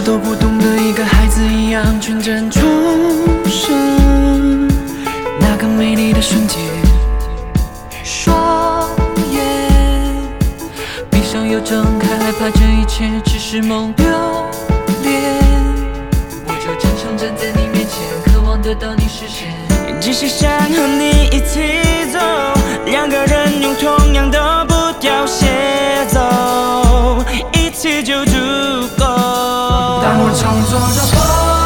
都不懂得一个孩子一样纯真出生，那个美丽的瞬间。双眼闭上又睁开，害怕这一切只是梦留恋。我就真诚站在你面前，渴望得到你视线， 只是想和你一起走，两个人用同样的步调协奏，一起就足够。 当我乘坐着风，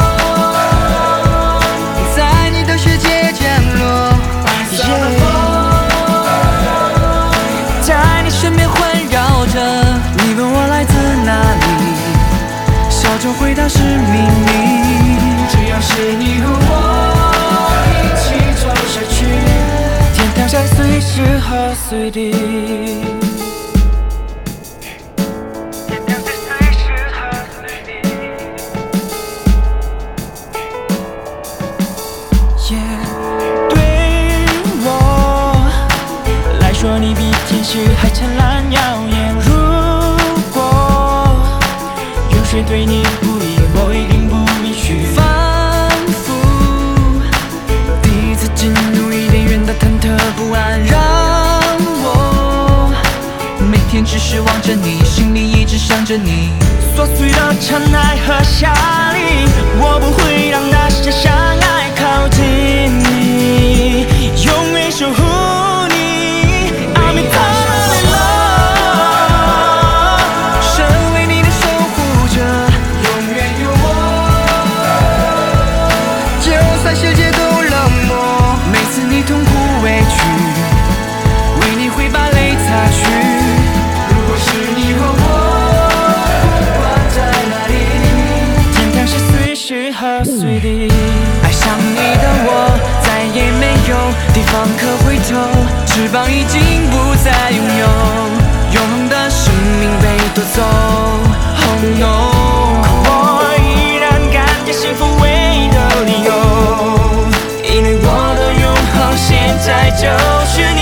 在你的世界降落，白色的风，在你身边环绕着。你问我来自哪里，笑着回答是秘密。只要是你和我一起走下去， 天堂在随时和随地。对我来说，你比天使还灿烂耀眼。如果有谁对你不义，我一定不允许。 仿佛第一次进入伊甸园的忐忑不安，让我每天只是望着你，心里一直想着你。 琐碎的尘埃和沙砾，我不会让那些相爱靠近你，永远守护你。I'm in love， 身为你的守护者，永远有我。就算世界都冷漠，每次你痛苦委屈，为你会把泪擦去。如果是你和我， 和随地， 爱上你的我，再也没有地方可回头，翅膀已经不再拥有，永恒的生命被夺走。Oh no， 我依然感觉幸福唯一的理由，因为我的永恒现在就是你。